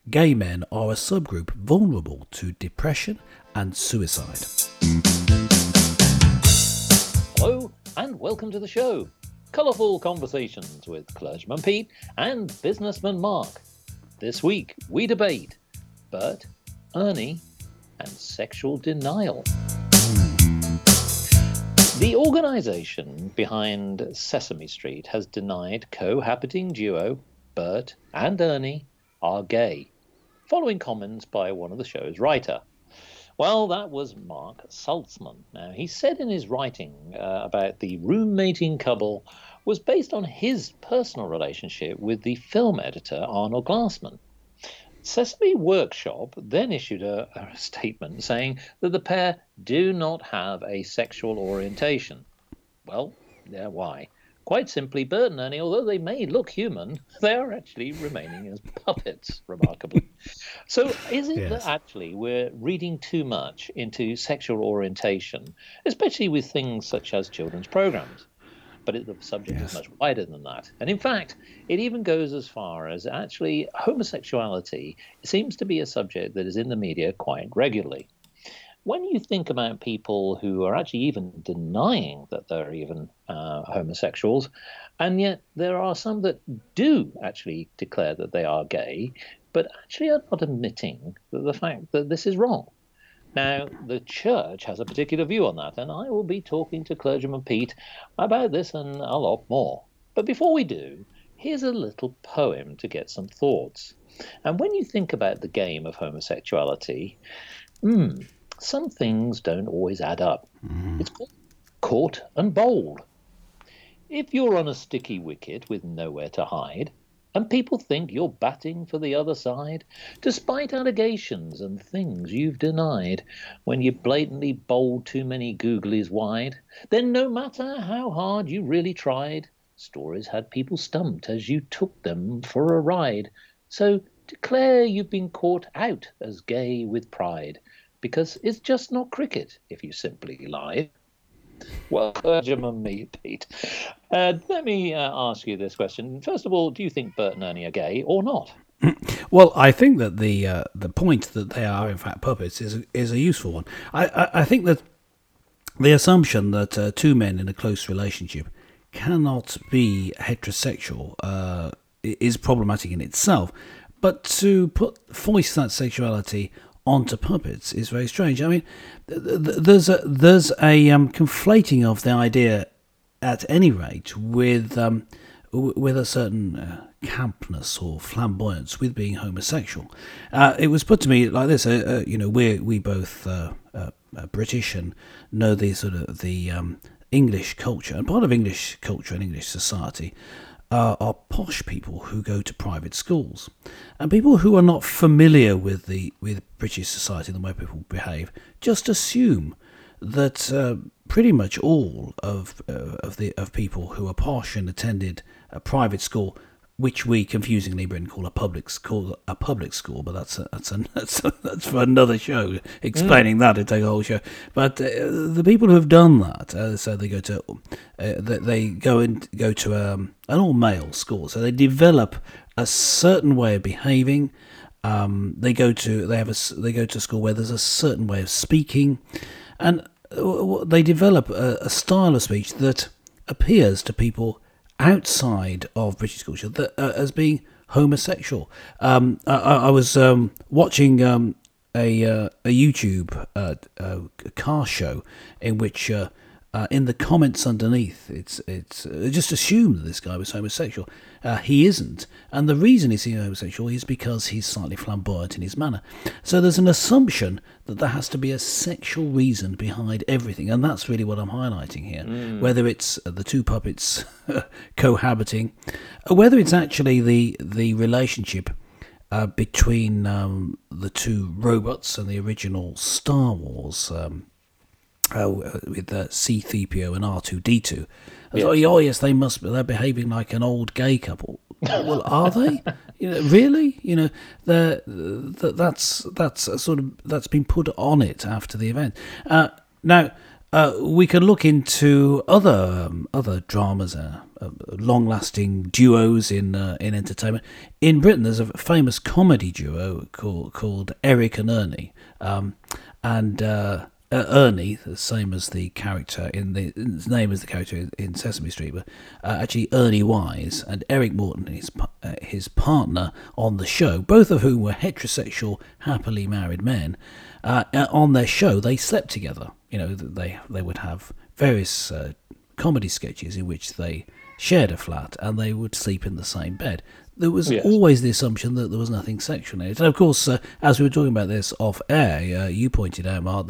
gay men are a subgroup vulnerable to depression and suicide. Hello and welcome to the show. Colourful conversations with clergyman Pete and businessman Mark. This week we debate Bert, Ernie and sexual denial. The organisation behind Sesame Street has denied cohabiting duo Bert and Ernie are gay, following comments by one of the show's writer. Well, that was Mark Saltzman. Now, he said in his writing about the roommating couple was based on his personal relationship with the film editor Arnold Glassman. Sesame Workshop then issued a statement saying that the pair do not have a sexual orientation. Well, yeah, why? Quite simply, Bert and Ernie, although they may look human, they are actually remaining as puppets, remarkably. So is it that actually we're reading too much into sexual orientation, especially with things such as children's programs? But the subject is much wider than that. And in fact, it even goes as far as actually homosexuality seems to be a subject that is in the media quite regularly. When you think about people who are actually even denying that they're even homosexuals, and yet there are some that do actually declare that they are gay, but actually are not admitting the fact that this is wrong. Now, the church has a particular view on that, and I will be talking to clergyman Pete about this and a lot more. But before we do, here's a little poem to get some thoughts. And when you think about the game of homosexuality, some things don't always add up. It's called court and bold. If you're on a sticky wicket with nowhere to hide, and people think you're batting for the other side, despite allegations and things you've denied, when you blatantly bowled too many googlies wide, then no matter how hard you really tried, stories had people stumped as you took them for a ride. So declare you've been caught out as gay with pride, because it's just not cricket if you simply lie. Well, clergyman me, Pete. Let me ask you this question. First of all, do you think Bert and Ernie are gay or not? Well, I think that the point that they are in fact puppets is a useful one. I think that the assumption that two men in a close relationship cannot be heterosexual is problematic in itself, but to foist that sexuality onto puppets is very strange. I mean, there's a conflating of the idea, at any rate, with a certain campness or flamboyance with being homosexual. It was put to me like this: we both British and know the sort of the English culture, and part of English culture and English society are posh people who go to private schools, and people who are not familiar with British society and the way people behave just assume that pretty much all of people who are posh and attended a private school, which we confusingly in Britain call a public school, but that's for another show. Explaining that would take a whole show. But the people who have done that, so they go to an all-male school, so they develop a certain way of behaving. They go to school where there's a certain way of speaking, and they develop a style of speech that appears to people outside of British culture as being homosexual. I was watching a YouTube car show in which in the comments underneath it's just assumed that this guy was homosexual. He isn't, and the reason he's homosexual is because he's slightly flamboyant in his manner. So there's an assumption that there has to be a sexual reason behind everything, and that's really what I'm highlighting here. Whether it's the two puppets cohabiting, whether it's actually the relationship between the two robots and the original Star Wars, with C-3PO and R2-D2. Yes. Oh yes, they're behaving like an old gay couple. Well, are they? Really? That's been put on it after the event. Now we can look into other dramas long-lasting duos in entertainment. In Britain, there's a famous comedy duo called Eric and Ernie, and Ernie, the same as the character his name as the character in Sesame Street, but actually Ernie Wise and Eric Morton, his partner on the show, both of whom were heterosexual, happily married men. On their show, they slept together. They would have various comedy sketches in which they shared a flat and they would sleep in the same bed. There was always the assumption that there was nothing sexual in it. And of course, as we were talking about this off air, you pointed out, Mark,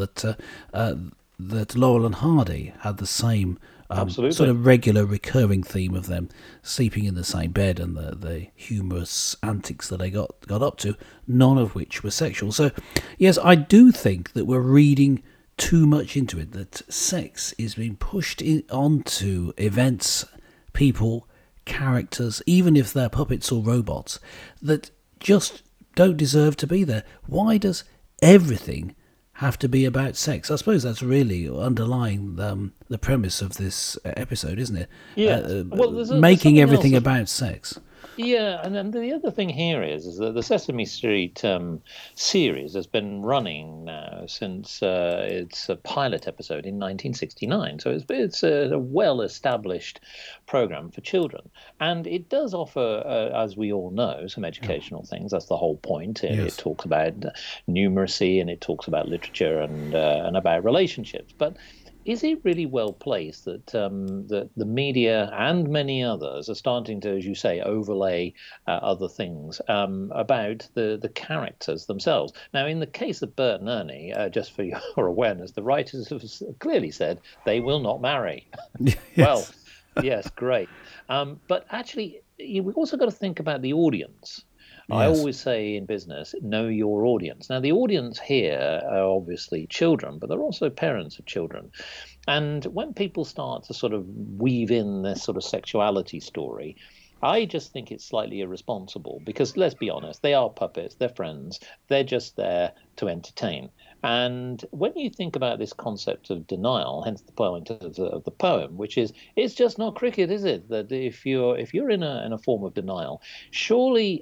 that Laurel and Hardy had the same sort of regular recurring theme of them sleeping in the same bed and the humorous antics that they got up to, none of which were sexual. So, yes, I do think that we're reading too much into it, that sex is being pushed onto events, people, characters, even if they're puppets or robots, that just don't deserve to be there. Why does everything have to be about sex? I suppose that's really underlying the premise of this episode, isn't it? Yeah. Making everything about sex. Yeah, and then the other thing here is that the Sesame Street series has been running now since its pilot episode in 1969. So it's a well-established program for children, and it does offer, as we all know, some educational things. That's the whole point. It talks about numeracy and it talks about literature and about relationships, but is it really well placed that the media and many others are starting to, as you say, overlay other things about the characters themselves? Now, in the case of Bert and Ernie, just for your awareness, the writers have clearly said they will not marry. Yes. Well, yes, great. But actually, we've also got to think about the audience. Yes. I always say in business, know your audience. Now, the audience here are obviously children, but they're also parents of children. And when people start to sort of weave in this sort of sexuality story, I just think it's slightly irresponsible because, let's be honest, they are puppets, they're friends, they're just there to entertain. And when you think about this concept of denial, hence the point of the poem, which is, it's just not cricket, is it? That if you're in a form of denial, surely,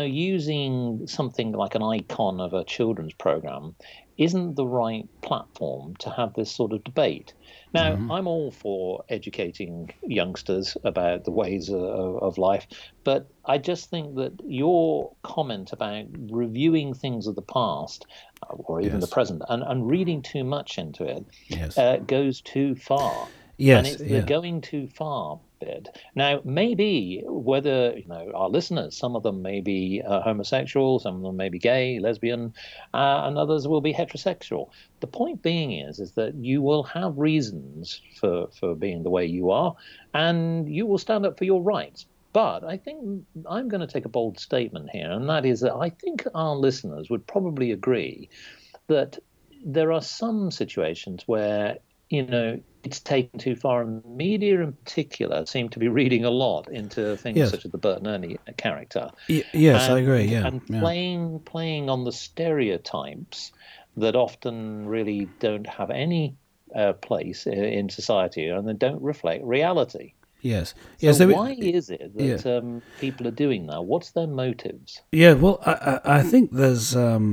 using something like an icon of a children's program isn't the right platform to have this sort of debate. Now, I'm all for educating youngsters about the ways of life, but I just think that your comment about reviewing things of the past or even the present and reading too much into it goes too far. Yes, and it's the going too far bit. Now, maybe whether our listeners, some of them may be homosexual, some of them may be gay, lesbian, and others will be heterosexual. The point being is that you will have reasons for being the way you are, and you will stand up for your rights. But I think I'm going to take a bold statement here, and that is that I think our listeners would probably agree that there are some situations where it's taken too far, and the media in particular seem to be reading a lot into things such as the Bert and Ernie character. Yes, I agree. Yeah, and playing on the stereotypes that often really don't have any place in society, and they don't reflect reality. Yes. So why is it that people are doing that? What's their motives? Yeah, well, I think there is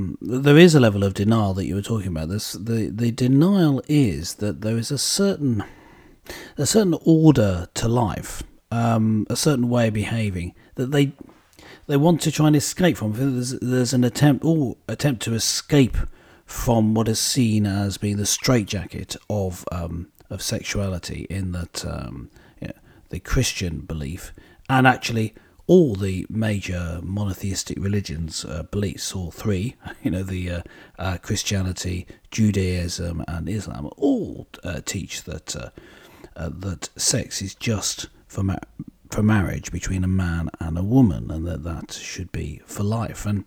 a level of denial that you were talking about. The denial is that there is a certain order to life, a certain way of behaving that they want to try and escape from. There's an attempt to escape from what is seen as being the straitjacket of sexuality, in that. The Christian belief, and actually all the major monotheistic religions' beliefs, all three, the Christianity, Judaism, and Islam, all teach that sex is just for marriage between a man and a woman, and that should be for life. And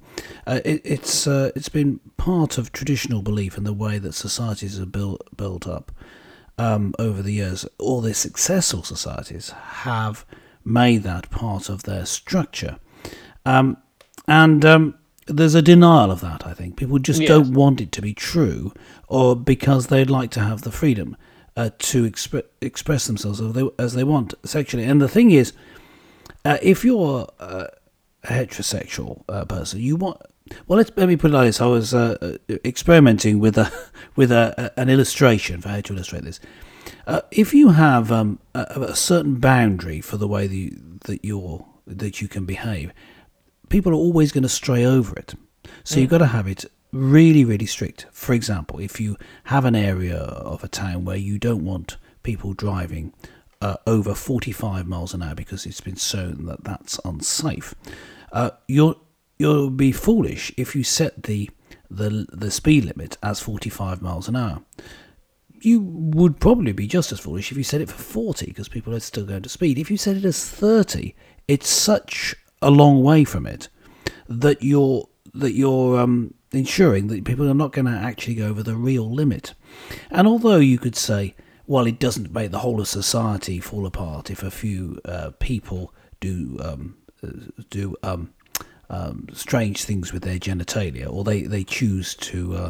it's been part of traditional belief in the way that societies are built up. Over the years, all the successful societies have made that part of their structure. And there's a denial of that, I think. People just don't want it to be true, or because they'd like to have the freedom. to express themselves as they want sexually. And the thing is, if you're a heterosexual person, you want. Well, let me put it like this. I was experimenting with an illustration for how to illustrate this. If you have a certain boundary for the way that you can behave, people are always going to stray over it. So you've got to have it really, really strict. For example, if you have an area of a town where you don't want people driving over 45 miles an hour because it's been shown that that's unsafe, you'll be foolish if you set the speed limit as 45 miles an hour. You would probably be just as foolish if you set it for 40 because people are still going to speed. If you set it as 30, it's such a long way from it that you're ensuring that people are not going to actually go over the real limit. And although you could say, well, it doesn't make the whole of society fall apart if a few people do strange things with their genitalia, or they choose to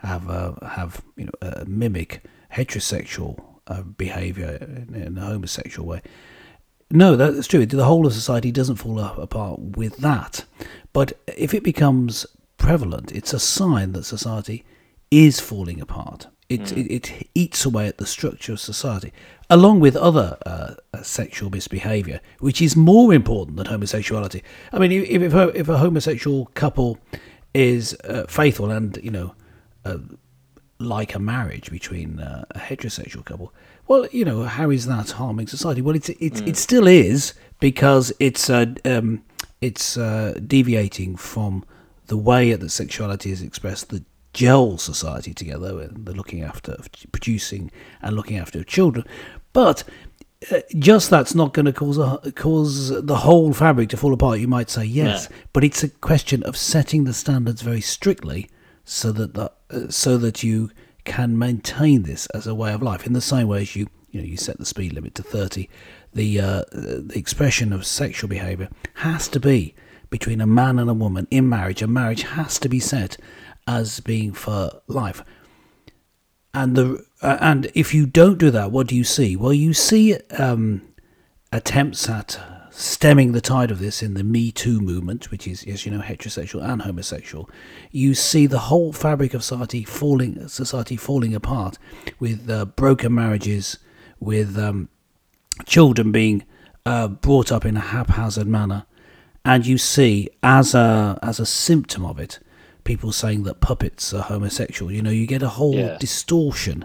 mimic heterosexual behaviour in a homosexual way. No, that's true. The whole of society doesn't fall apart with that. But if it becomes prevalent, it's a sign that society is falling apart. It eats away at the structure of society, along with other sexual misbehaviour, which is more important than homosexuality. I mean, if a homosexual couple is faithful and, like a marriage between a heterosexual couple, well, how is that harming society? Well, it still is, because it's deviating from the way that sexuality is expressed that gel society together, and the looking after, producing and looking after children. But just that's not going to cause the whole fabric to fall apart. You might say yes, but it's a question of setting the standards very strictly so that you can maintain this as a way of life. In the same way as you set the speed limit to 30, the expression of sexual behaviour has to be between a man and a woman in marriage, and marriage has to be set as being for life. And if you don't do that, what do you see? Well, you see attempts at stemming the tide of this in the Me Too movement, which is, as you know, heterosexual and homosexual. You see the whole fabric of society falling apart, with broken marriages, with children being brought up in a haphazard manner, and you see as a symptom of it, people saying that puppets are homosexual. You get a whole distortion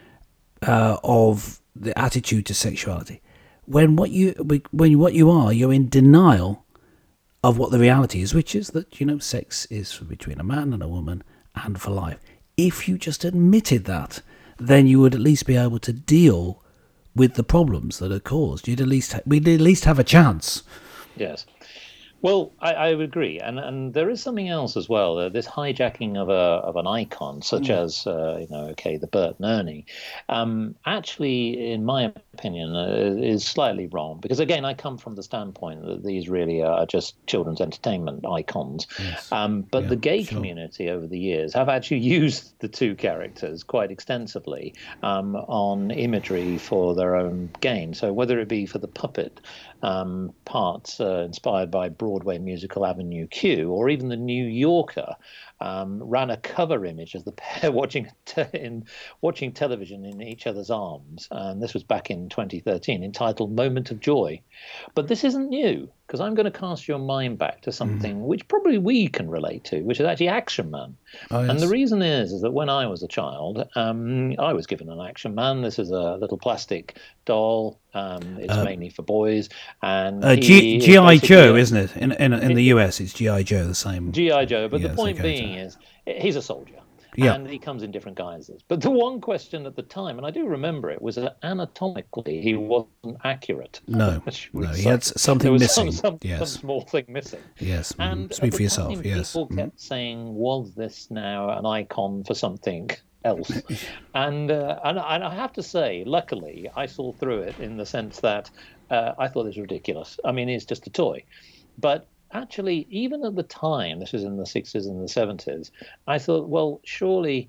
of the attitude to sexuality. When what you are, you're in denial of what the reality is, which is that sex is between a man and a woman and for life. If you just admitted that, then you would at least be able to deal with the problems that are caused. We'd at least have a chance. Yes. Well, I would agree, and there is something else as well. This hijacking of an icon, such as the Bert and Ernie, actually, in my opinion, is slightly wrong. Because again, I come from the standpoint that these really are just children's entertainment icons. Yes. But the gay community over the years have actually used the two characters quite extensively on imagery for their own gain. So whether it be for the puppet parts inspired by Broadway musical Avenue Q, or even the New Yorker ran a cover image of the pair watching television in each other's arms, and this was back in 2013, entitled Moment of Joy. But this isn't new, because I'm going to cast your mind back to something which probably we can relate to, which is actually Action Man. Oh, yes. And the reason is that when I was a child, I was given an Action Man. This is a little plastic doll. It's mainly for boys. And G.I. Joe, isn't it? In the US, it's G.I. Joe, the same. G.I. Joe, but the point being is he's a soldier. Yeah. And he comes in different guises. But the one question at the time, and I do remember it, was that anatomically he wasn't accurate. No, he had something missing. Some small thing missing. Yes, and speak for yourself. Yes, people kept saying, "Was this now an icon for something else?" and I have to say, luckily, I saw through it in the sense that I thought it was ridiculous. I mean, it's just a toy, but actually, even at the time, this was in the 60s and the 70s, I thought, well, surely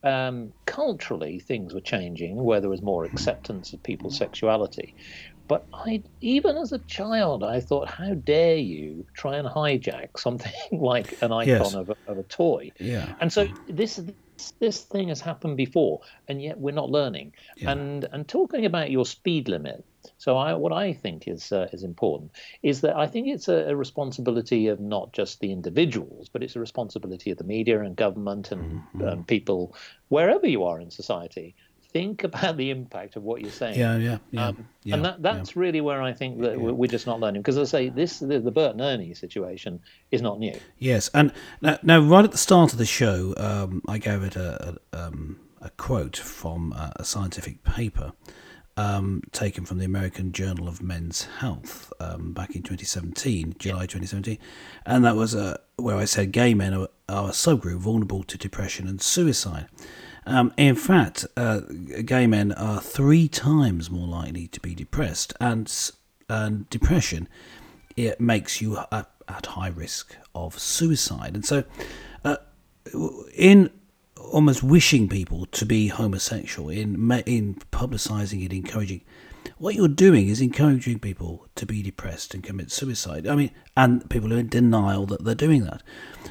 culturally things were changing, where there was more acceptance of people's sexuality. But even as a child, I thought, how dare you try and hijack something like an icon Yes. of a toy? Yeah. And so this thing has happened before, and yet we're not learning. Yeah. And talking about your speed limit, so what I think is important is that I think it's a responsibility of not just the individuals, but it's a responsibility of the media and government and people wherever you are in society. Think about the impact of what you're saying. Yeah. And that's really where I think that we're just not learning. Because as I say, the Bert and Ernie situation is not new. Yes, and now right at the start of the show, I gave it a quote from a scientific paper taken from the American Journal of Men's Health back in 2017, July 2017, and that was where I said gay men are a subgroup vulnerable to depression and suicide. In fact, gay men are 3 times more likely to be depressed, and depression, it makes you at high risk of suicide. And so, in almost wishing people to be homosexual, in publicising it, encouraging, what you're doing is encouraging people to be depressed and commit suicide. I mean, and people are in denial that they're doing that.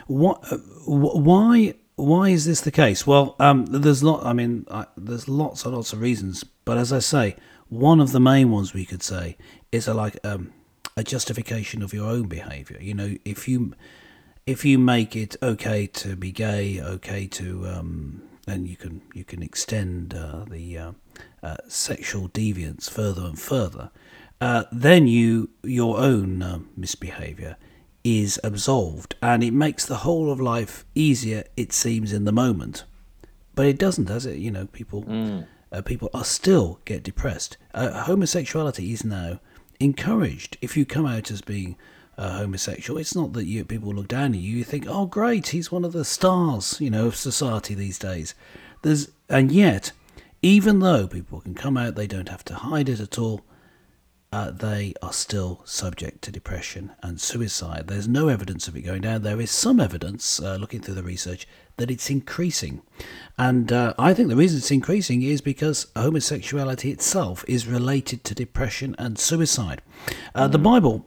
Why is this the case? Well, there's lots and lots of reasons, but as I say, one of the main ones we could say is a justification of your own behaviour. You know, if you make it okay to be gay, okay to and you can extend the sexual deviance further and further, then your own misbehaviour is absolved, and it makes the whole of life easier, it seems, in the moment. But it doesn't, does it? You know, people are still get depressed. Homosexuality is now encouraged. If you come out as being homosexual, it's not that people look down at you. You think, oh, great, he's one of the stars, of society these days. And yet, even though people can come out, they don't have to hide it at all. They are still subject to depression and suicide. There's no evidence of it going down. There is some evidence, looking through the research, that it's increasing. And I think the reason it's increasing is because homosexuality itself is related to depression and suicide. The Bible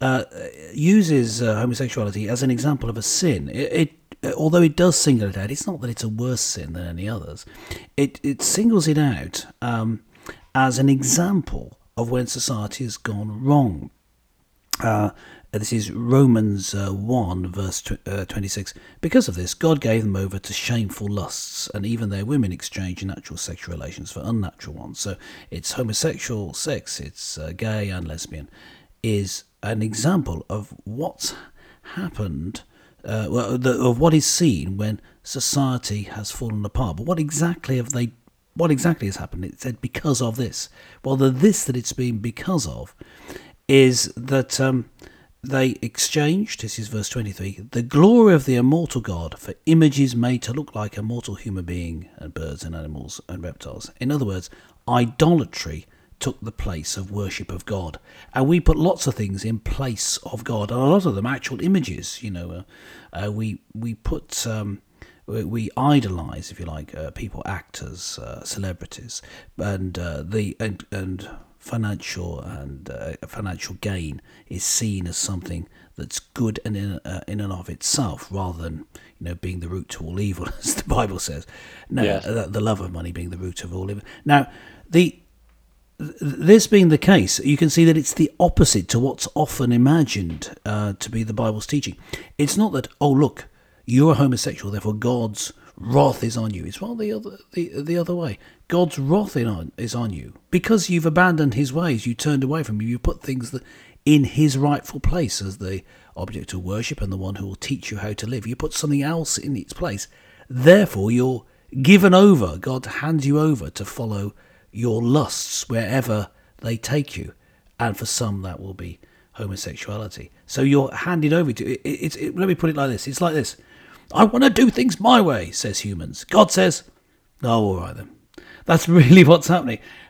uses homosexuality as an example of a sin. Although it does single it out, it's not that it's a worse sin than any others. It singles it out as an example of when society has gone wrong. This is Romans 1, verse 26. Because of this, God gave them over to shameful lusts, and even their women exchanged natural sexual relations for unnatural ones. So it's homosexual sex, it's gay and lesbian, is an example of what's happened, of what is seen when society has fallen apart. But what exactly has happened? It said because of this. Well, this that it's been because of is that they exchanged, this is verse 23, the glory of the immortal God for images made to look like a mortal human being and birds and animals and reptiles. In other words, idolatry took the place of worship of God. And we put lots of things in place of God, and a lot of them actual images. We idolize, if you like, people, actors, celebrities, and financial gain is seen as something that's good and in and of itself, rather than being the root to all evil, as the Bible says. No, yes. The love of money being the root of all evil. Now, this being the case, you can see that it's the opposite to what's often imagined to be the Bible's teaching. It's not that, oh look, you're a homosexual, therefore God's wrath is on you. It's rather the other way. God's wrath is on you. Because you've abandoned his ways, you turned away from him, you put things in his rightful place as the object of worship and the one who will teach you how to live. You put something else in its place. Therefore, you're given over. God hands you over to follow your lusts wherever they take you. And for some, that will be homosexuality. So you're handed over to it. Let me put it like this. It's like this. I want to do things my way, says humans. God says, oh, all right then. That's really what's happening.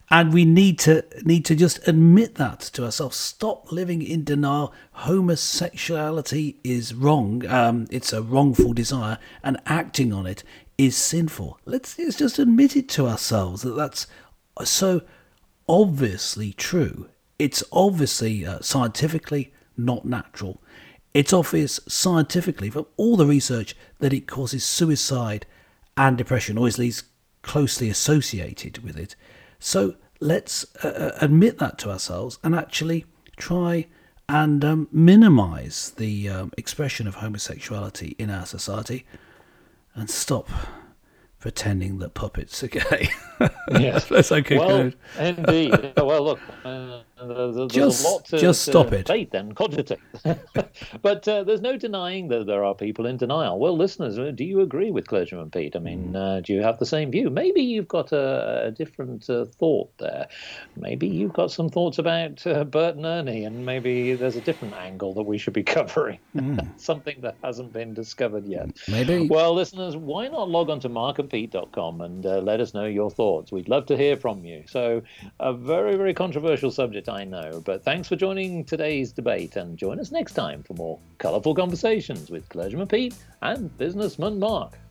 And we need to just admit that to ourselves. Stop living in denial. Homosexuality is wrong. It's a wrongful desire, and acting on it is sinful. Let's just admit it to ourselves that that's so obviously true. It's obviously scientifically not natural. It's obvious scientifically from all the research that it causes suicide and depression, or at least closely associated with it. So let's admit that to ourselves and actually try and minimize the expression of homosexuality in our society and stop pretending that puppets are gay. Yes. Let's okay. Well, indeed. Well, look, there's a lot to stop it. debate and cogitate. But there's no denying that there are people in denial. Well, listeners, do you agree with Clergyman Pete? I mean, do you have the same view? Maybe you've got a different thought there. Maybe you've got some thoughts about Bert and Ernie, and maybe there's a different angle that we should be covering. Something that hasn't been discovered yet. Maybe. Well, listeners, why not log on to markandpete.com and let us know your thoughts. We'd love to hear from you. So a very, very controversial subject, I know, but thanks for joining today's debate, and join us next time for more colourful conversations with Clergyman Pete and Businessman Mark.